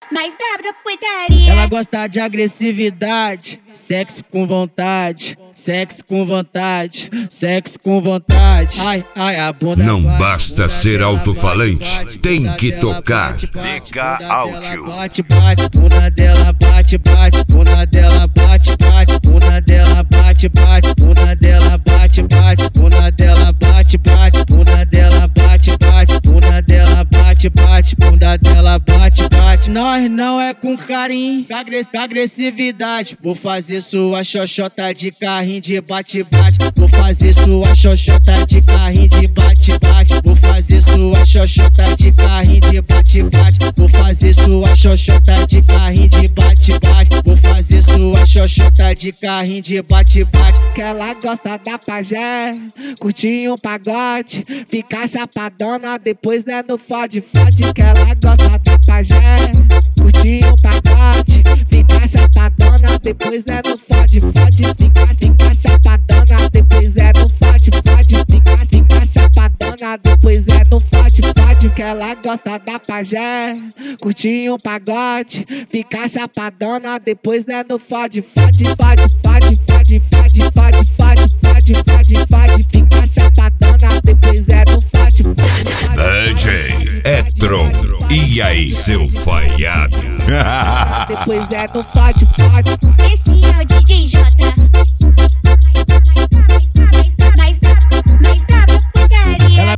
mais braba da putaria. Ela gosta de agressividade, sexo com vontade, sexo com vontade, sexo com vontade. Ai, ai, a bunda Não bate, basta bunda ser dela alto-falante, bate, tem bunda que dela tocar. bate, bate, DK bunda Áudio. dela bate, bate, bunda dela bate, bate, bunda dela bate, bate, bunda dela bate, bate, bunda dela bate, bate, bunda dela bate, bate, bunda dela bate, bate, bunda dela bate, bate, bunda dela bate, bate. Nós não é com carinho, com agressividade. Vou fazer sua xoxota de carrinho de bate-bate. Vou fazer sua xoxota de carrinho de bate-bate. Vou fazer sua xoxota de carrinho de bate-bate. Vou fazer sua xoxota de carrinho de bate-bate. Vou fazer sua xoxota de carrinho de bate-bate. Que ela gosta da pajé, curtir um pagode, ficar chapadona, depois né no fode-fode. Que ela gosta da pajé, curtir um pagode, ficar chapadona, depois né no fode-fode. Fica chapadona, depois é no fode-fode. Fica chapadona, depois é no fode-fode. Que ela gosta da pajé, curtir um pagode, ficar chapadona, depois né no fode-fode. Fica chapadona, depois é no fode-fode. DJ Etron, e aí seu falhado? Depois é no fode-fode.